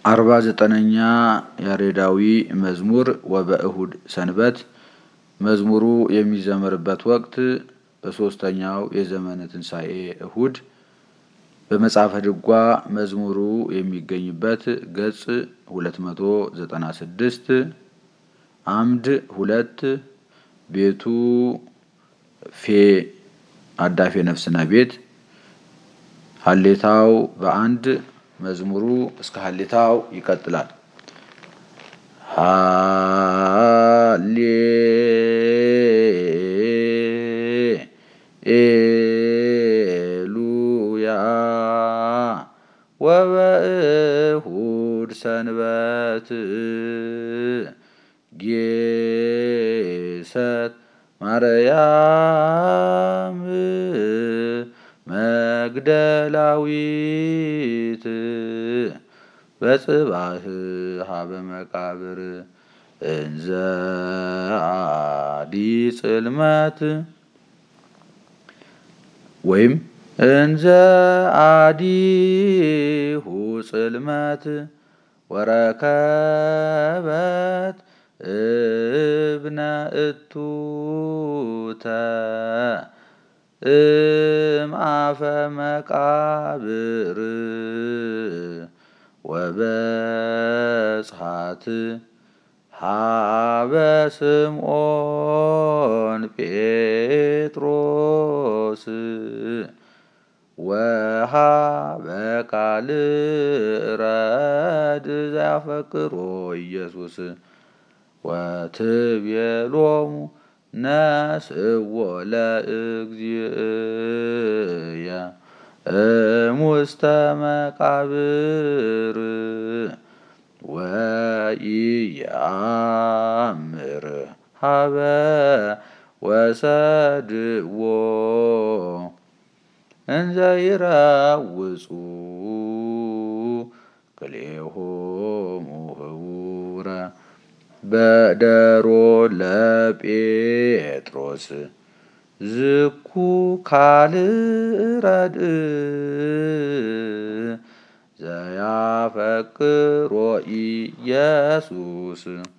49ኛ ያሬዳዊ መዝሙር ወበእሁድ ሰንበት። መዝሙሩ የሚዘመርበት ወቅት በሶስተኛው የዘመነ ትንሣኤ እሁድ። በመጽሐፈ ድጓ መዝሙሩ የሚገኝበት ገጽ 296 አምድ 2 ቤቱ ፌ አዳፌ ነፍስና ቤት ሀሌታው በአንድ መዝሙሩ እስከ ሀሌታው ይቀጥላል። ሃሌሉያ ወበእሁድ ሰንበት ጌሰት ማርያም መግደላዊት በጽባህ ሀበ መቃብር እንዘ አዲ ጽልመት ወይም እንዘ አዲሁ ጽልመት ወረከበት እብነ እቱተ እምአፈ መቃብር ወበጽሐት ሀበ ስምዖን ጴጥሮስ ወሀበ ካልእ ረድ ዘያፈቅሮ ኢየሱስ ወትቤሎሙ ነስእዎ ለእግዚእየ እሙስተ መቃብር ወኢየአምር ሀበ ወሰድዎ እንዘ ይረውጹ ክልኤሆሙ ህቡረ በደሮ ለጴጥሮስ ዝኩ ካልእ ረድእ ዘያፈቅሮ ኢየሱስ